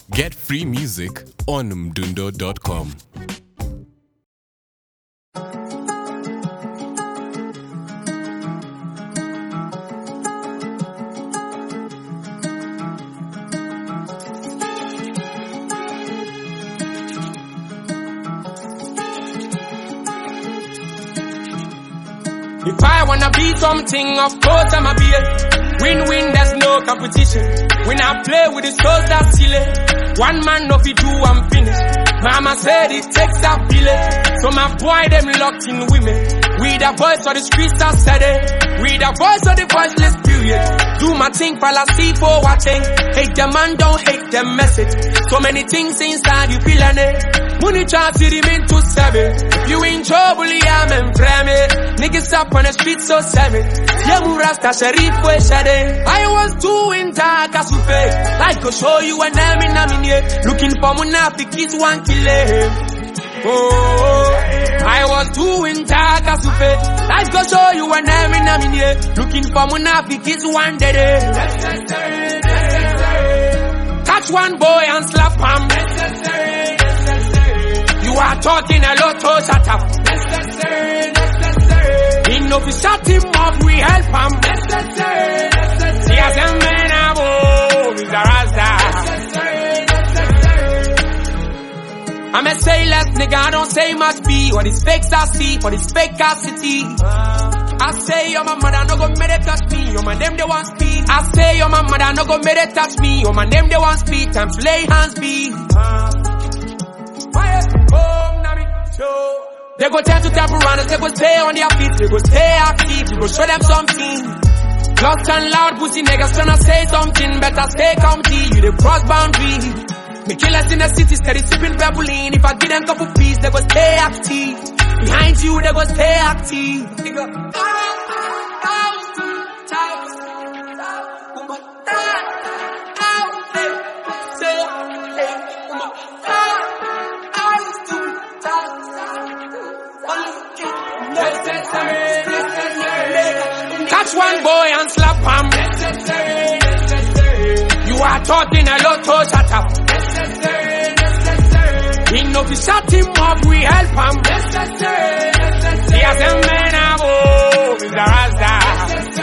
Get free music on mdundo.com. If I wanna be something, of course I'ma be it. Win-win, there's no competition. When I play with the souls, that's silly. One man no fit do, I'm finished. Mama said it takes a village. So my boy, them locked in women. We the voice of the streets, I said it. We the voice of the voiceless period. Do my thing, fall asleep for watching. Hate them man, don't hate them message. So many things inside you feeling it. Money chance it mean to 7. If you in trouble, yeah, I'm inflamed. Niggas up on the street so 7. Yeah, Murasta Sharif we shade. I was doing Takasufe. Like to show you an enemy nominate. Looking for Munafik one killer. Oh, I was doing Takasufe. Like to show you an enemy nominate. Looking for Munafik one day. Catch one boy and slap him. You are talking a lot, so shut up. Enough to shut him up, we help him. Yes, a man above is a Rasta. I'm a say less, nigga, I don't say much be. What is fakes I see, what is fake I city. I say your mama no go make it touch me, your man them they want speed. I say your mama no go make it touch me, your man them they want speed. Time to lay hands be. They go tend to tap around us, they go stay on their feet, they go stay active, we go show them something. Lost and loud pussy niggas tryna say something, better stay comfy, you the cross boundary. Me killers in the city steady sipping Pebble-Lean, if I give them couple peace, they go stay active. Behind you, they go stay active. They go catch one boy and slap him. You are talking a lot, so shut up. Enough to shut him up, we help him. Yes, a man above is a Rasta.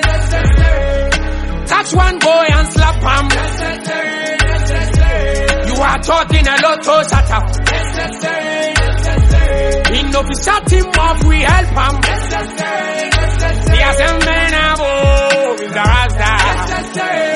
Catch one boy and slap him. You are talking a lot, so shut up. Enough to shut him up, we help him. Yes, a man above is a Rasta.